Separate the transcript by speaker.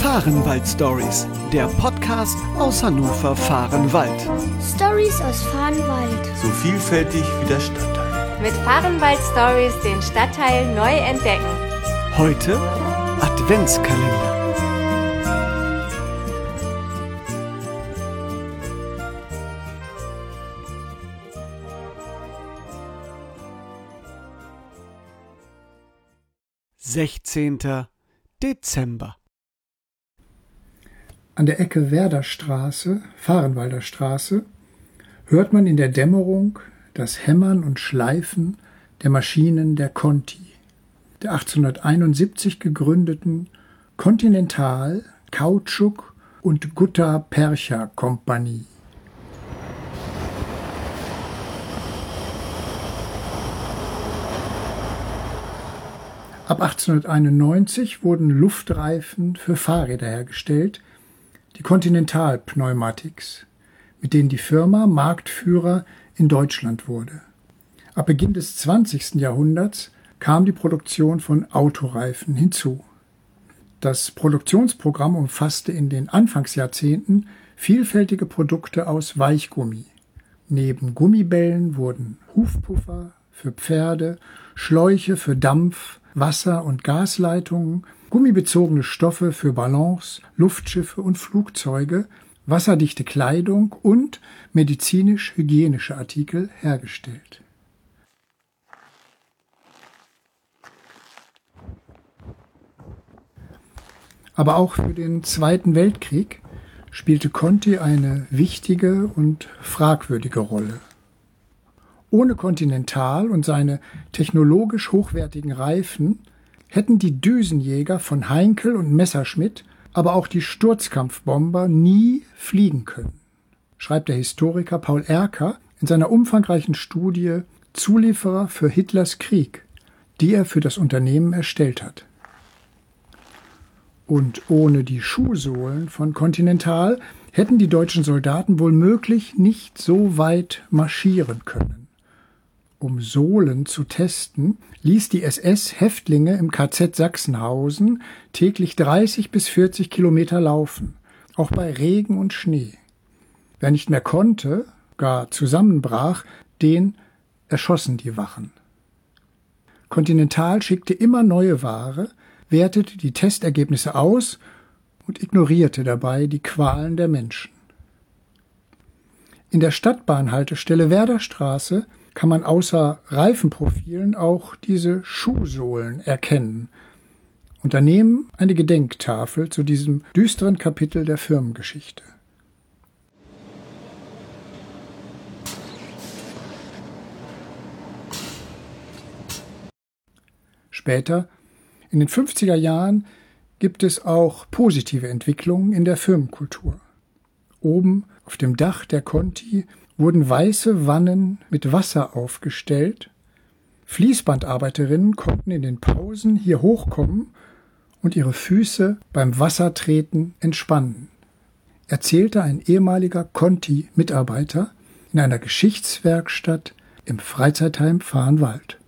Speaker 1: Fahrenwald-Stories, der Podcast aus Hannover Fahrenwald.
Speaker 2: Stories aus Fahrenwald.
Speaker 3: So vielfältig wie der Stadtteil.
Speaker 4: Mit Fahrenwald-Stories den Stadtteil neu entdecken.
Speaker 1: Heute Adventskalender. (16. Dezember).
Speaker 5: An der Ecke Werderstraße, Fahrenwalder Straße, hört man in der Dämmerung das Hämmern und Schleifen der Maschinen der Conti, der 1871 gegründeten Continental Kautschuk- und Gutta-Percha-Kompanie. Ab 1891 wurden Luftreifen für Fahrräder hergestellt, die Continental Pneumatics, mit denen die Firma Marktführer in Deutschland wurde. Ab Beginn des 20. Jahrhunderts kam die Produktion von Autoreifen hinzu. Das Produktionsprogramm umfasste in den Anfangsjahrzehnten vielfältige Produkte aus Weichgummi. Neben Gummibällen wurden Hufpuffer für Pferde, Schläuche für Dampf-, Wasser- und Gasleitungen, gummibezogene Stoffe für Ballons, Luftschiffe und Flugzeuge, wasserdichte Kleidung und medizinisch-hygienische Artikel hergestellt. Aber auch für den Zweiten Weltkrieg spielte Conti eine wichtige und fragwürdige Rolle. Ohne Continental und seine technologisch hochwertigen Reifen hätten die Düsenjäger von Heinkel und Messerschmitt, aber auch die Sturzkampfbomber nie fliegen können, schreibt der Historiker Paul Erker in seiner umfangreichen Studie Zulieferer für Hitlers Krieg, die er für das Unternehmen erstellt hat. Und ohne die Schuhsohlen von Continental hätten die deutschen Soldaten womöglich nicht so weit marschieren können. Um Sohlen zu testen, ließ die SS Häftlinge im KZ Sachsenhausen täglich 30 bis 40 Kilometer laufen, auch bei Regen und Schnee. Wer nicht mehr konnte, gar zusammenbrach, den erschossen die Wachen. Continental schickte immer neue Ware, wertete die Testergebnisse aus und ignorierte dabei die Qualen der Menschen. In der Stadtbahnhaltestelle Werderstraße kann man außer Reifenprofilen auch diese Schuhsohlen erkennen und daneben eine Gedenktafel zu diesem düsteren Kapitel der Firmengeschichte. Später, in den 50er Jahren, gibt es auch positive Entwicklungen in der Firmenkultur. Oben auf dem Dach der Conti wurden weiße Wannen mit Wasser aufgestellt. Fließbandarbeiterinnen konnten in den Pausen hier hochkommen und ihre Füße beim Wassertreten entspannen, erzählte ein ehemaliger Conti-Mitarbeiter in einer Geschichtswerkstatt im Freizeitheim Fahrenwald.